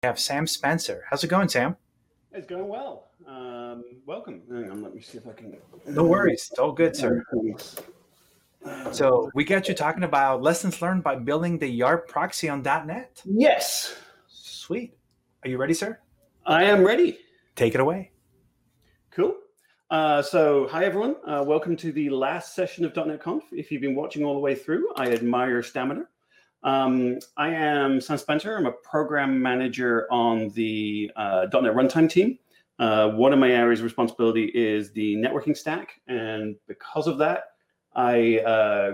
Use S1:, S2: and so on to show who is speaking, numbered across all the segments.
S1: Have Sam Spencer. How's it going, Sam?
S2: It's going well. Welcome. Hang on, let me see if I can.
S1: No worries. It's all good, sir. So we got you talking about lessons learned by building the YARP proxy on .NET.
S2: Yes,
S1: Sweet. Are you ready, sir?
S2: I am ready.
S1: Take it away.
S2: Cool. Hi everyone. Welcome to the last session of .NET Conf. If you've been watching all the way through, I admire your stamina. I am Sam Spencer. I'm a program manager on the .NET Runtime team. One of my areas of responsibility is the networking stack, and because of that, hang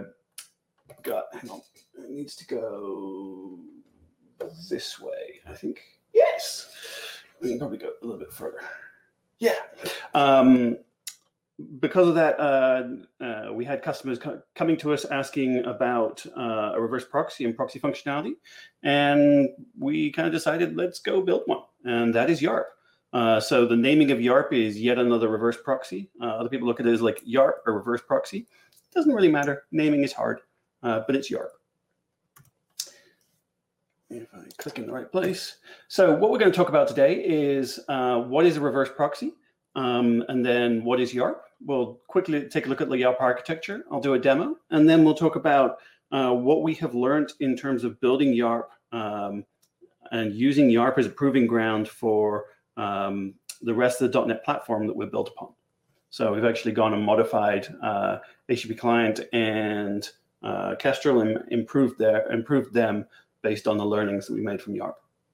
S2: on, it needs to go this way, I think. Yes, we can probably go a little bit further. Yeah. Because of that, we had customers coming to us asking about a reverse proxy and proxy functionality, and we kind of decided, let's go build one, and that is YARP. So the naming of YARP is yet another reverse proxy. Other people look at it as like YARP or reverse proxy. It doesn't really matter. Naming is hard, but it's YARP. If I click in the right place. So what we're going to talk about today is what is a reverse proxy, and then what is YARP. We'll quickly take a look at the YARP architecture. I'll do a demo, and then we'll talk about what we have learned in terms of building YARP and using YARP as a proving ground for the rest of the .NET platform that we're built upon. So we've actually gone and modified HTTP client and Kestrel and improved them based on the learnings that we made from YARP.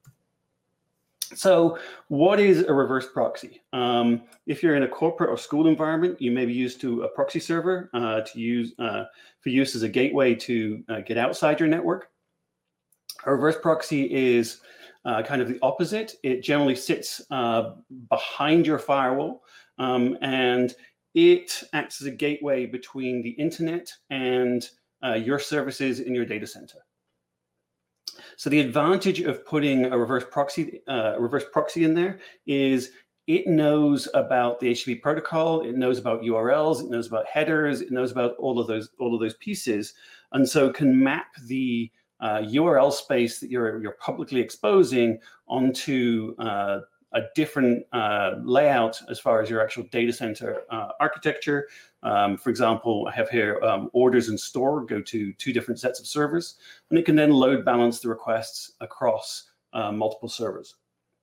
S2: So what is a reverse proxy? If you're in a corporate or school environment, you may be used to a proxy server for use as a gateway to get outside your network. A reverse proxy is kind of the opposite. It generally sits behind your firewall, and it acts as a gateway between the internet and your services in your data center. So the advantage of putting a reverse proxy in there is it knows about the HTTP protocol, it knows about URLs, it knows about headers, it knows about all of those pieces, and so can map the URL space that you're publicly exposing onto a different layout as far as your actual data center architecture. For example, I have here orders and store go to two different sets of servers, and it can then load balance the requests across multiple servers.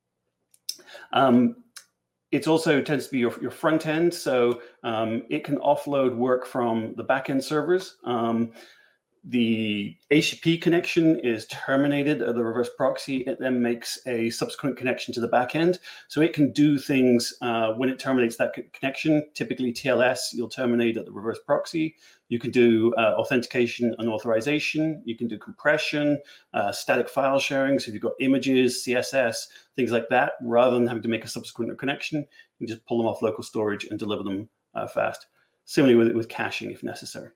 S2: It also tends to be your front end, so it can offload work from the backend servers. The HTTP connection is terminated at the reverse proxy. It then makes a subsequent connection to the backend. So it can do things when it terminates that connection. Typically TLS, you'll terminate at the reverse proxy. You can do authentication and authorization. You can do compression, static file sharing. So if you've got images, CSS, things like that, rather than having to make a subsequent connection, you can just pull them off local storage and deliver them fast. Similarly with caching if necessary.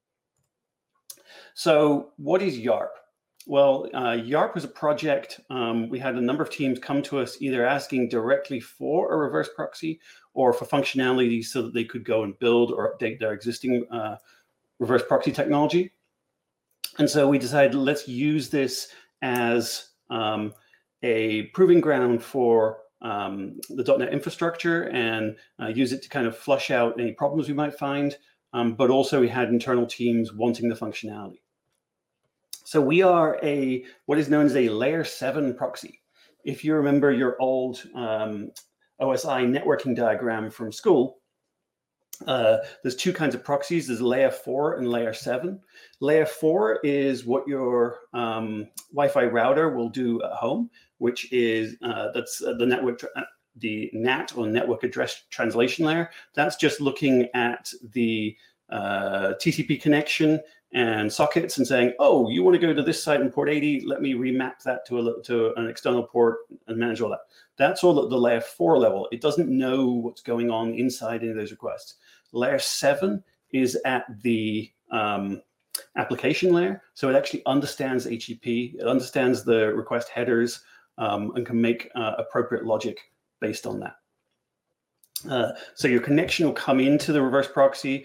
S2: So what is YARP? Well, YARP was a project. We had a number of teams come to us either asking directly for a reverse proxy or for functionality so that they could go and build or update their existing reverse proxy technology. And so we decided, let's use this as a proving ground for the .NET infrastructure and use it to kind of flush out any problems we might find. But also we had internal teams wanting the functionality. So we are what is known as a layer 7 proxy. If you remember your old OSI networking diagram from school, there's two kinds of proxies. There's layer 4 and layer 7. Layer 4 is what your Wi-Fi router will do at home, which is that's the NAT or network address translation layer. That's just looking at the TCP connection and sockets and saying, oh, you want to go to this site in port 80, let me remap that to an external port and manage all that. That's all at the layer 4 level. It doesn't know what's going on inside any of those requests. Layer 7 is at the application layer. So it actually understands HTTP, it understands the request headers, and can make appropriate logic based on that. So your connection will come into the reverse proxy.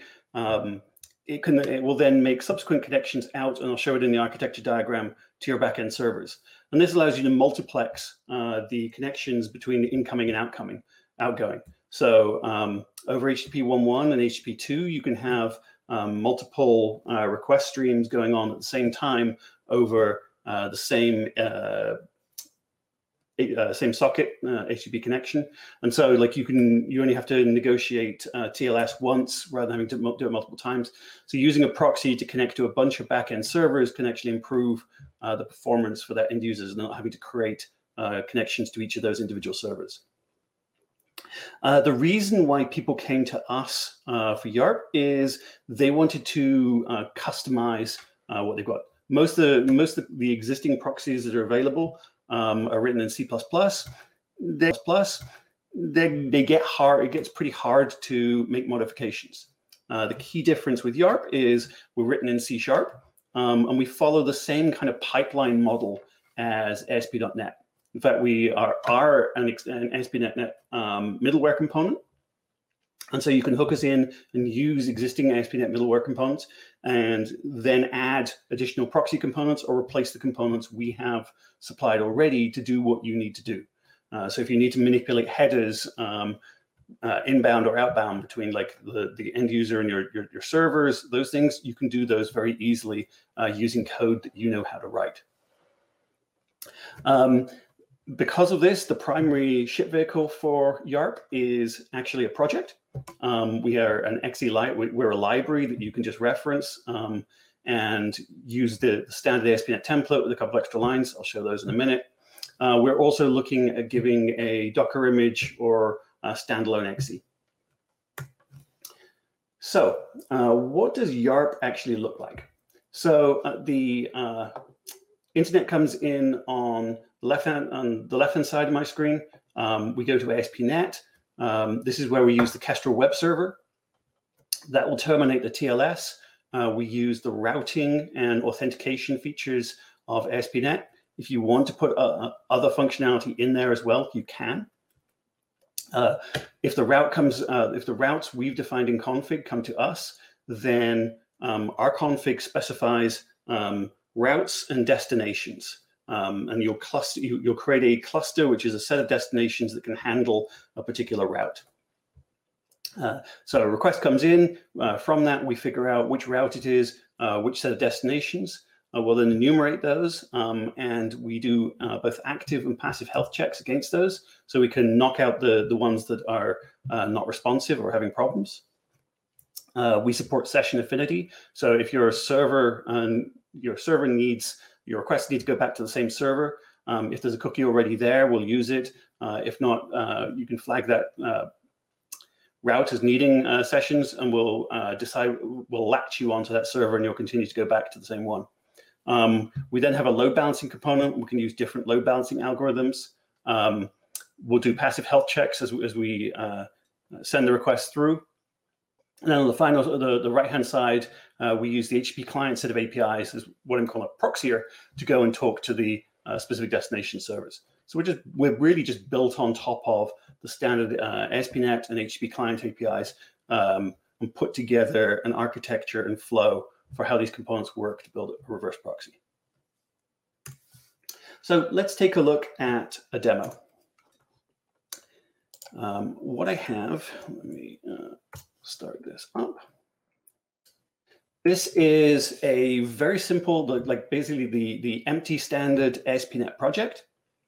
S2: It will then make subsequent connections out, and I'll show it in the architecture diagram, to your backend servers. And this allows you to multiplex the connections between incoming and outgoing. So over HTTP 1.1 and HTTP 2, you can have multiple request streams going on at the same time over the same socket HTTP connection. And so like you only have to negotiate TLS once rather than having to do it multiple times. So using a proxy to connect to a bunch of backend servers can actually improve the performance for their end users and not having to create connections to each of those individual servers. The reason why people came to us for YARP is they wanted to customize what they've got. Most of the existing proxies that are available are written in C++. They get hard. It gets pretty hard to make modifications. The key difference with YARP is we're written in C#, and we follow the same kind of pipeline model as ASP.NET. In fact, we are an ASP.NET middleware component. And so you can hook us in and use existing ASP.NET middleware components and then add additional proxy components or replace the components we have supplied already to do what you need to do. So if you need to manipulate headers inbound or outbound between like the end user and your servers, those things, you can do those very easily using code that you know how to write. Because of this, the primary ship vehicle for YARP is actually a project. We are an XE we're a library that you can just reference and use the standard ASP.NET template with a couple extra lines. I'll show those in a minute. We're also looking at giving a Docker image or a standalone XE. So what does YARP actually look like? So the internet comes in on the left-hand side of my screen. We go to ASP.NET. This is where we use the Kestrel web server. That will terminate the TLS. We use the routing and authentication features of ASP.NET. If you want to put other functionality in there as well, you can. If the routes we've defined in config come to us, then our config specifies routes and destinations. And you'll create a cluster, which is a set of destinations that can handle a particular route. So a request comes in. From that, we figure out which route it is, which set of destinations. We'll then enumerate those, and we do both active and passive health checks against those, so we can knock out the ones that are not responsive or having problems. We support session affinity. So if your server needs your requests need to go back to the same server. If there's a cookie already there, we'll use it. If not, you can flag that route as needing sessions, and we'll latch you onto that server, and you'll continue to go back to the same one. We then have a load balancing component. We can use different load balancing algorithms. We'll do passive health checks as we send the request through. And then on the right-hand side, we use the HTTP client set of APIs as what I'm calling a proxier to go and talk to the specific destination servers. So we're really just built on top of the standard ASP.NET and HTTP client APIs and put together an architecture and flow for how these components work to build a reverse proxy. So let's take a look at a demo. What I have, let me start this up. This is a very simple, like basically the empty standard ASP.NET project.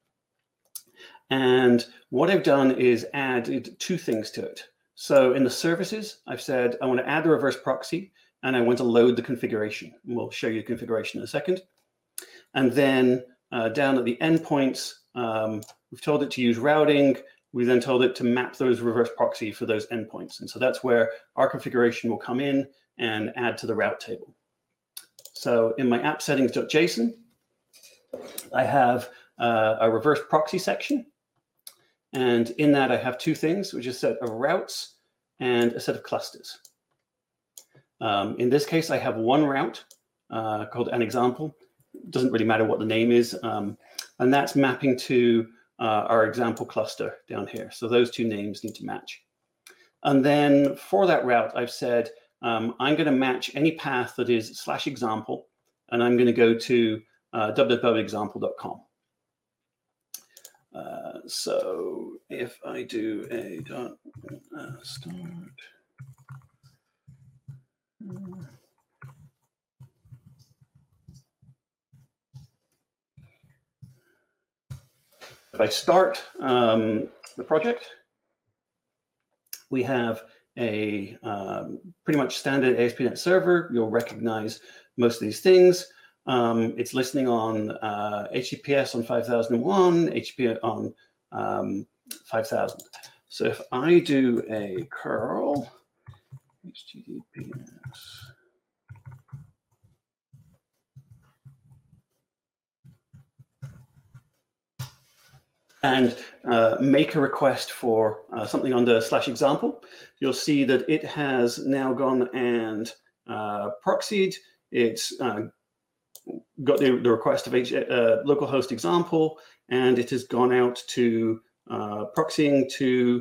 S2: And what I've done is added two things to it. So in the services, I've said I want to add the reverse proxy, and I want to load the configuration. And we'll show you the configuration in a second. And then down at the endpoints, we've told it to use routing. We then told it to map those reverse proxy for those endpoints. And so that's where our configuration will come in and add to the route table. So in my app settings.json, I have a reverse proxy section. And in that, I have two things, which is a set of routes and a set of clusters. In this case, I have one route called an example. It doesn't really matter what the name is. And that's mapping to our example cluster down here. So those two names need to match. And then for that route, I've said, I'm going to match any path that is /example, and I'm going to go to www.example.com. So if I do a start, if I start the project, we have a pretty much standard ASP.NET server. You'll recognize most of these things. It's listening on HTTPS on 5001, HTTP on 5000. So if I do a curl HTTPS, and make a request for something under /example, you'll see that it has now gone and proxied. It's got the request of localhost example, and it has gone out to proxying to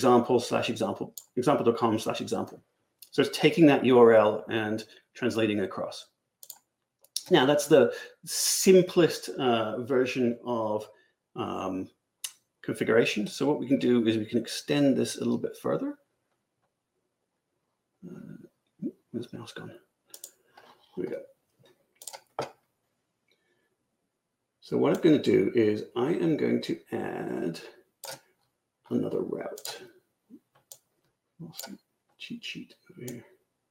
S2: example.com/example. So it's taking that URL and translating it across. Now that's the simplest version of configuration. So what we can do is we can extend this a little bit further. Where's mouse gone? Here we go. So what I'm going to do is I am going to add another route. Cheat sheet over here.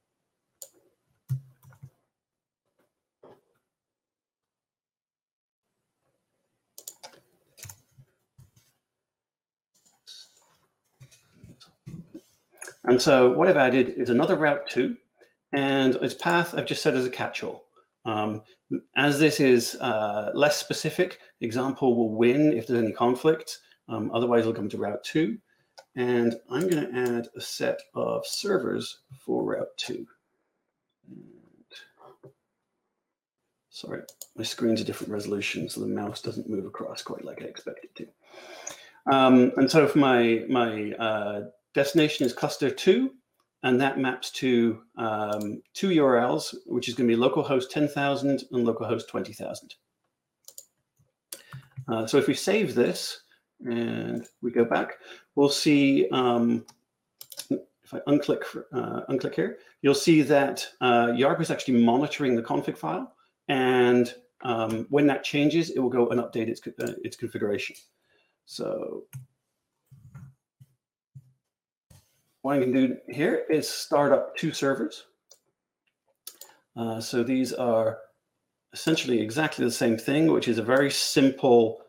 S2: And so what I've added is another route 2, and its path I've just set as a catch-all. As this is less specific, example will win if there's any conflict. Otherwise, it'll come to route 2. And I'm going to add a set of servers for route 2. Sorry, my screen's a different resolution, so the mouse doesn't move across quite like I expect it to. And so for my destination is cluster 2, and that maps to 2 URLs, which is going to be localhost 10,000 and localhost 20,000. So if we save this and we go back, we'll see, if I unclick here, you'll see that YARP is actually monitoring the config file, and when that changes, it will go and update its configuration. So what I can do here is start up 2 servers. So these are essentially exactly the same thing, which is a very simple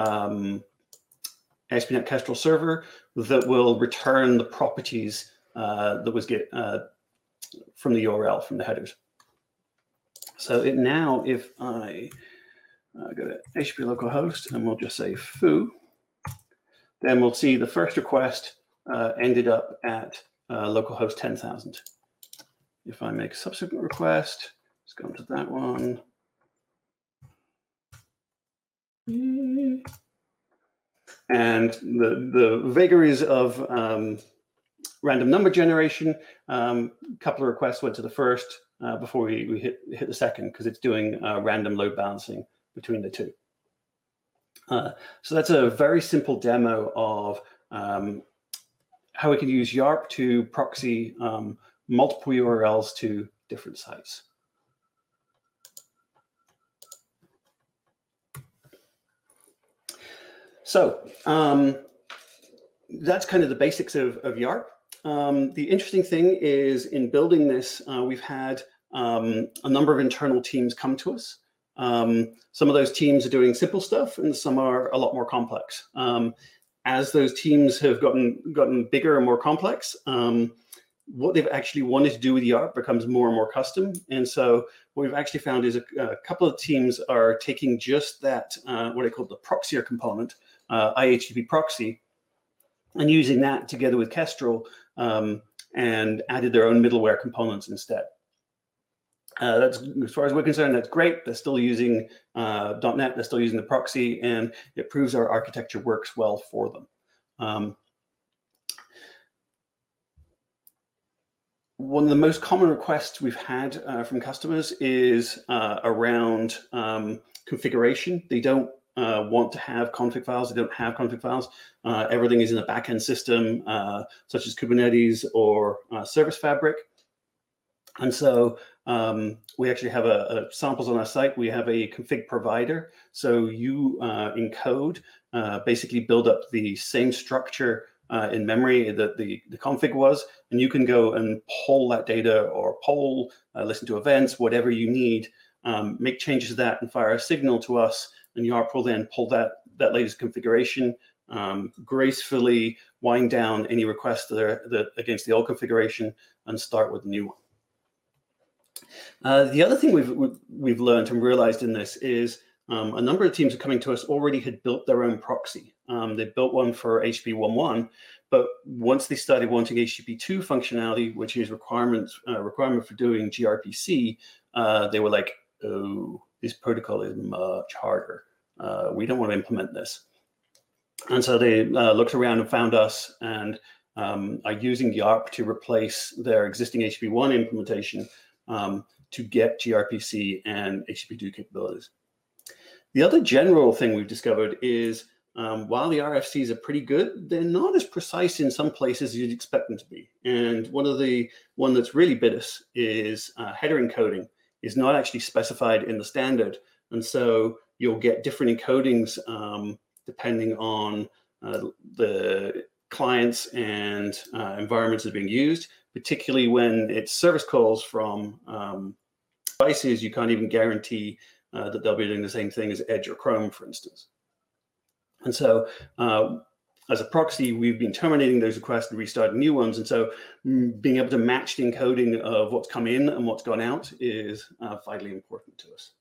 S2: ASP.NET Kestrel server that will return the properties that was get from the URL, from the headers. So it now, if I go to HTTP localhost and we'll just say foo, then we'll see the first request ended up at localhost 10,000. If I make a subsequent request, let's go into that one. And the vagaries of random number generation, a couple of requests went to the first before we hit the second, because it's doing random load balancing between the 2. So that's a very simple demo of how we can use YARP to proxy multiple URLs to different sites. So that's kind of the basics of YARP. The interesting thing is, in building this, we've had a number of internal teams come to us. Some of those teams are doing simple stuff, and some are a lot more complex. As those teams have gotten bigger and more complex, what they've actually wanted to do with YARP becomes more and more custom. And so what we've actually found is a couple of teams are taking just that, what I call the proxier component, IHTTP proxy, and using that together with Kestrel, and added their own middleware components instead. That's, as far as we're concerned, that's great. They're still using .NET, they're still using the proxy, and it proves our architecture works well for them. One of the most common requests we've had from customers is around configuration. They don't want to have config files. They don't have config files. Everything is in a backend system, such as Kubernetes or Service Fabric. And so we actually have samples on our site. We have a config provider. So you in code basically build up the same structure in memory that the config was, and you can go and pull that data or listen to events, whatever you need, make changes to that and fire a signal to us, and Yarp will then pull that latest configuration, gracefully wind down any requests that against the old configuration and start with the new one. The other thing we've learned and realized in this is a number of teams are coming to us already had built their own proxy. They built one for HTTP 1.1, but once they started wanting HTTP 2 functionality, which is requirement for doing gRPC, they were like, oh, this protocol is much harder. We don't want to implement this. And so they looked around and found us and are using Yarp to replace their existing HTTP 1 implementation to get gRPC and HTTP 2 capabilities. The other general thing we've discovered is while the RFCs are pretty good, they're not as precise in some places as you'd expect them to be. And one that's really bit us is header encoding is not actually specified in the standard. And so you'll get different encodings depending on the clients and environments that are being used, particularly when it's service calls from devices. You can't even guarantee that they'll be doing the same thing as Edge or Chrome, for instance. And so as a proxy, we've been terminating those requests and restarting new ones. And so being able to match the encoding of what's come in and what's gone out is vitally important to us.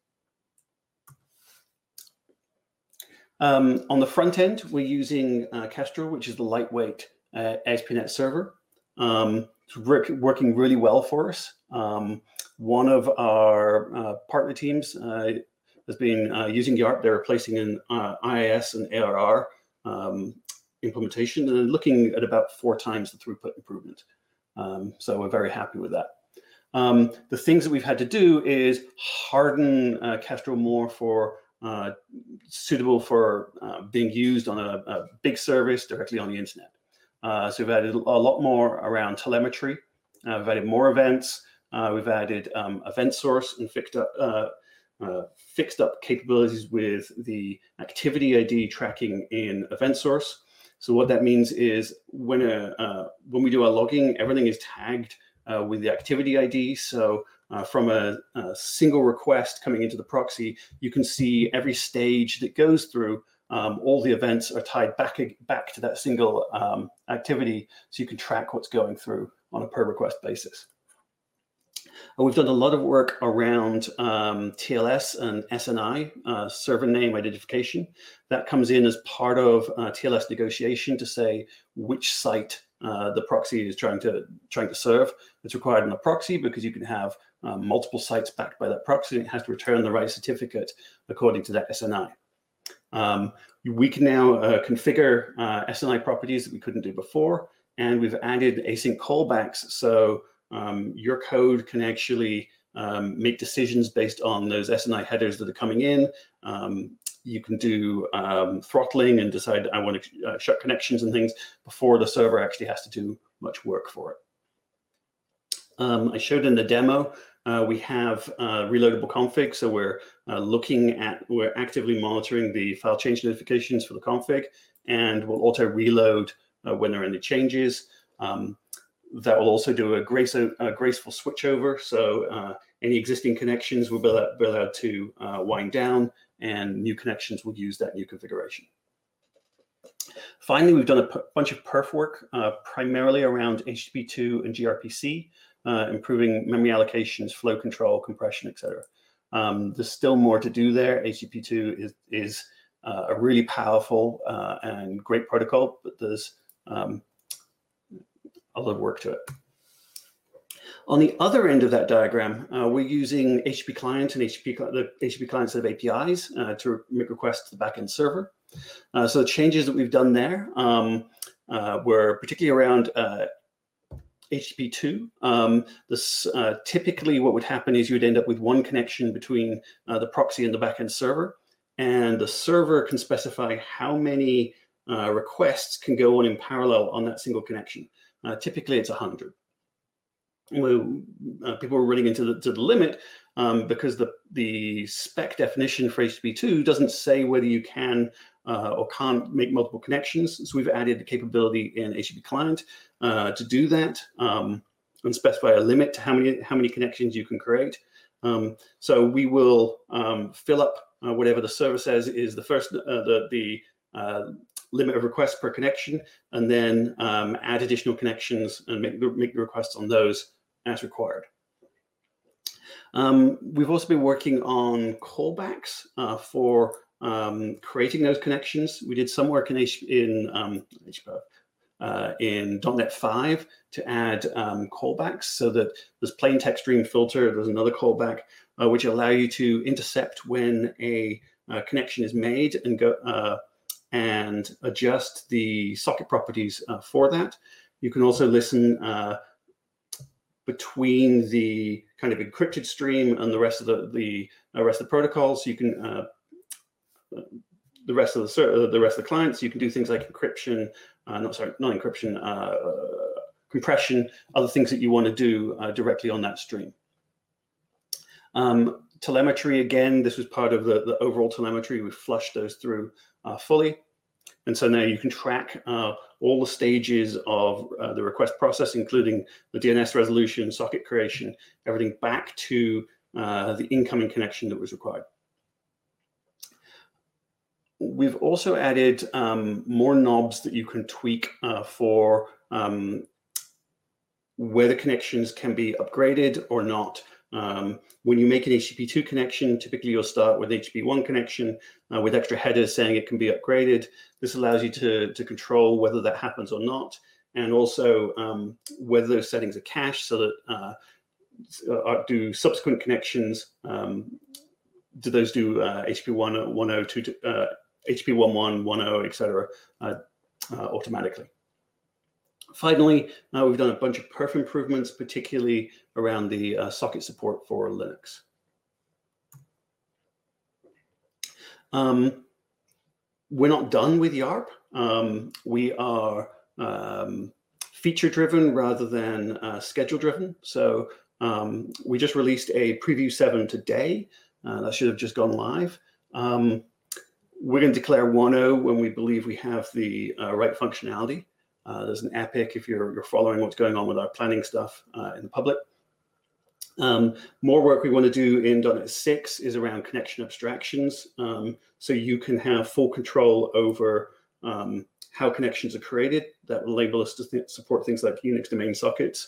S2: On the front end, we're using Kestrel, which is the lightweight ASP.NET Server. It's working really well for us. One of our partner teams has been using Yarp. They're replacing an IIS and ARR implementation, and they're looking at about 4 times the throughput improvement. So we're very happy with that. The things that we've had to do is harden Kestrel more for suitable for being used on a big service directly on the internet. So we've added a lot more around telemetry. We've added more events. We've added event source and fixed up capabilities with the activity ID tracking in event source. So what that means is when we do our logging, everything is tagged with the activity ID. So from a single request coming into the proxy, you can see every stage that goes through. All the events are tied back to that single activity, so you can track what's going through on a per request basis. We've done a lot of work around TLS and SNI, server name identification. That comes in as part of TLS negotiation to say which site the proxy is trying to serve. It's required in a proxy because you can have multiple sites backed by that proxy. It has to return the right certificate according to that SNI. We can now configure SNI properties that we couldn't do before, and we've added async callbacks. So your code can actually make decisions based on those SNI headers that are coming in. You can do throttling and decide I want to shut connections and things before the server actually has to do much work for it. I showed in the demo, we have reloadable config. So we're actively monitoring the file change notifications for the config, and we'll auto reload when there are any changes. That will also do a graceful switchover. So any existing connections will be allowed to wind down, and new connections will use that new configuration. Finally, we've done a bunch of perf work, primarily around HTTP 2 and gRPC, improving memory allocations, flow control, compression, etc. There's still more to do there. HTTP 2 is a really powerful and great protocol, but there's a lot of work to it. On the other end of that diagram, we're using HTTP client and the HTTP client set of APIs to make requests to the backend server. So the changes that we've done there were particularly around HTTP 2. Typically what would happen is you would end up with one connection between the proxy and the backend server. and the server can specify how many requests can go on in parallel on that single connection. Typically, it's 100. People are running into the limit because the spec definition for HTTP2 doesn't say whether you can or can't make multiple connections. So we've added the capability in HTTP client to do that and specify a limit to how many connections you can create. So we will fill up whatever the server says is the first the limit of requests per connection, and then add additional connections and make the requests on those as required. We've also been working on callbacks for creating those connections. We did some work in .NET 5 to add callbacks, so that there's plain text stream filter, there's another callback, which allow you to intercept when a connection is made and go and adjust the socket properties for that. You can also listen between the kind of encrypted stream and the rest of the rest of the protocols. You can the rest of the clients. You can do things like encryption, compression, other things that you want to do directly on that stream. Telemetry, again, this was part of the overall telemetry. We flushed those through fully. And so now you can track all the stages of the request process, including the DNS resolution, socket creation, everything back to the incoming connection that was required. We've also added more knobs that you can tweak for whether connections can be upgraded or not. When you make an HTTP2 connection, typically you'll start with HTTP1 connection with extra headers saying it can be upgraded. This allows you to control whether that happens or not, and also whether those settings are cached, so that do subsequent connections, do those do HTTP 1.0, HTTP 1.1, 1.0, etc. Automatically. Finally, we've done a bunch of perf improvements, particularly around the socket support for Linux. We're not done with YARP. We are feature-driven rather than schedule-driven. So we just released a preview 7 today. That should have just gone live. We're going to declare 1.0 when we believe we have the right functionality. There's an epic if you're following what's going on with our planning stuff in the public. More work we want to do in .NET 6 is around connection abstractions. So you can have full control over how connections are created. That will enable us to support things like Unix domain sockets,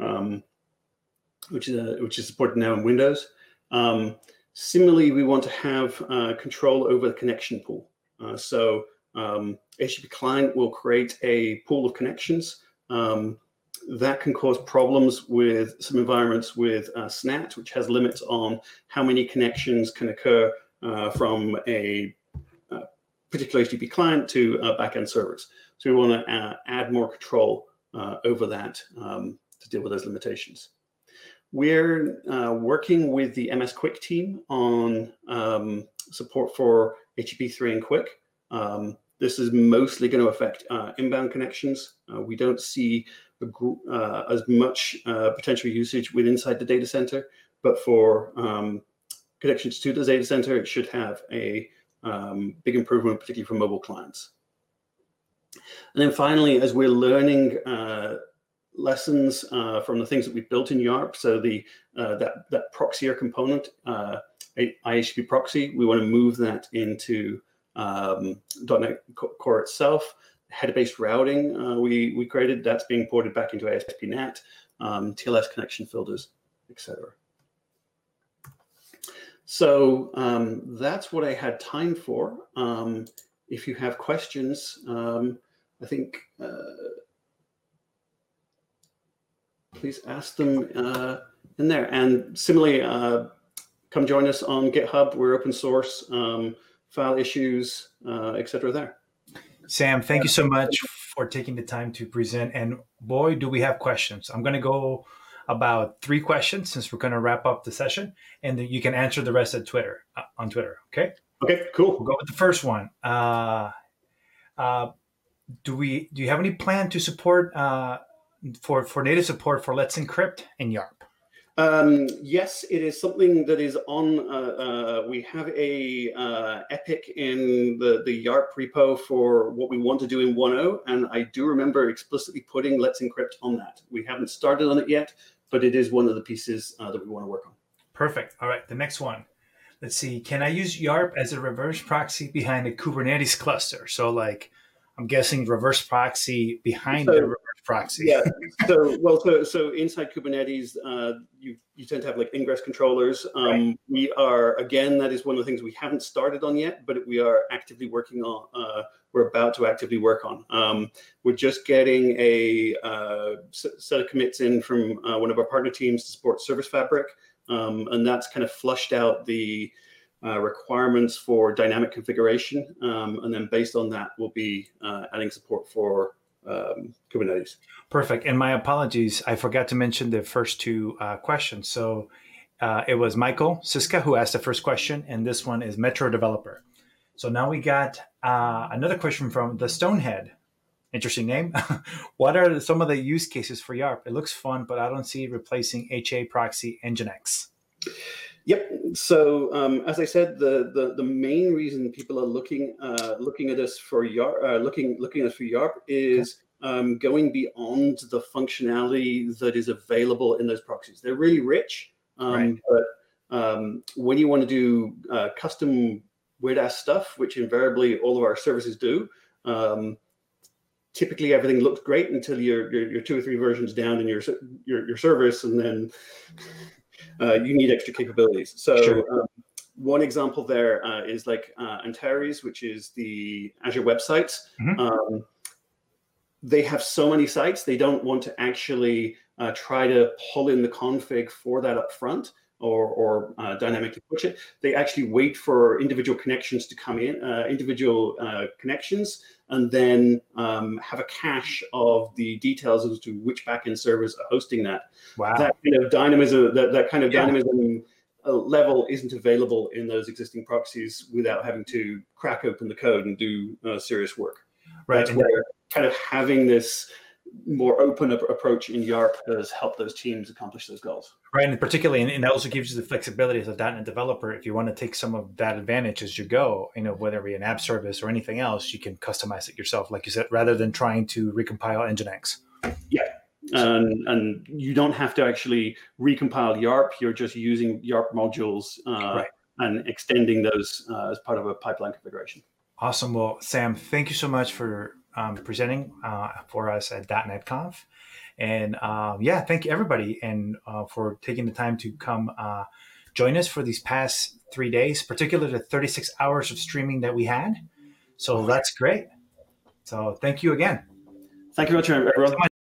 S2: which is supported now in Windows. Similarly, we want to have control over the connection pool. So HTTP client will create a pool of connections. That can cause problems with some environments with SNAT, which has limits on how many connections can occur from a particular HTTP client to backend servers. So we want to add more control over that to deal with those limitations. We're working with the MS Quick team on support for HTTP 3 and Quick. This is mostly going to affect inbound connections. We don't see as much potential usage with inside the data center, but for connections to the data center, it should have a big improvement, particularly for mobile clients. And then finally, as we're learning lessons from the things that we've built in YARP, so that proxier component, IHTTP proxy, we want to move that into .NET Core itself. Header-based routing we created, that's being ported back into ASP.NET, TLS connection filters, etc. So that's what I had time for. If you have questions, I think please ask them in there. And similarly, come join us on GitHub. We're open source, file issues, etc. there.
S1: Sam, thank you so much for taking the time to present. And boy, do we have questions. I'm going to go about 3 questions since we're going to wrap up the session, and then you can answer the rest at Twitter, on Twitter. Okay.
S2: Okay,
S1: We'll
S2: cool.
S1: go with the first one. Uh, do you have any plan to support for native support for Let's Encrypt in YARP?
S2: Yes, it is something that is on. We have a epic in the YARP repo for what we want to do in 1.0, and I do remember explicitly putting Let's Encrypt on that. We haven't started on it yet, but it is one of the pieces that we want to work on.
S1: Perfect. All right, the next one. Let's see. Can I use YARP as a reverse proxy behind a Kubernetes cluster? So, like, I'm guessing reverse proxy behind the
S2: So
S1: reverse proxy.
S2: yeah, so inside Kubernetes, you tend to have like ingress controllers.
S1: Right.
S2: We are, again, that is one of the things we haven't started on yet, but we are actively working on. We're about to actively work on. We're just getting a set of commits in from one of our partner teams to support Service Fabric, and that's kind of flushed out the requirements for dynamic configuration, and then based on that, we'll be adding support for Kubernetes.
S1: Perfect. And my apologies. I forgot to mention the first two questions. So it was Michael Siska who asked the first question, and this one is Metro Developer. So now we got another question from the Stonehead. Interesting name. What are some of the use cases for YARP? It looks fun, but I don't see it replacing HA proxy Nginx.
S2: Yep. So as I said, the main reason people are looking at us for YARP, looking at us for YARP is going beyond the functionality that is available in those proxies. They're really rich,
S1: Right.
S2: but when you want to do custom weird ass stuff, which invariably all of our services do, typically everything looks great until you're 2 or 3 versions down in your service, and then you need extra capabilities. So
S1: Sure.
S2: one example there is like Antares, which is the Azure websites.
S1: Mm-hmm.
S2: They have so many sites, they don't want to actually try to pull in the config for that up front or dynamically push it. They actually wait for individual connections to come in, individual connections, and then have a cache of the details as to which backend servers are hosting that.
S1: Wow.
S2: That kind of dynamism, that kind of
S1: Yeah.
S2: dynamism level isn't available in those existing proxies without having to crack open the code and do serious work.
S1: Right.
S2: That's where kind of having this more open approach in YARP has helped those teams accomplish those goals.
S1: Right, and particularly, and that also gives you the flexibility as a .NET developer. If you want to take some of that advantage as you go, whether it be an app service or anything else, you can customize it yourself, like you said, rather than trying to recompile Nginx.
S2: Yeah, and you don't have to actually recompile YARP. You're just using YARP modules
S1: Right.
S2: and extending those as part of a pipeline configuration.
S1: Awesome. Well, Sam, thank you so much for presenting for us at .NET Conf. And thank you everybody and for taking the time to come join us for these past 3 days, particularly the 36 hours of streaming that we had. So that's great. So thank you again.
S2: Thank you very much, everyone.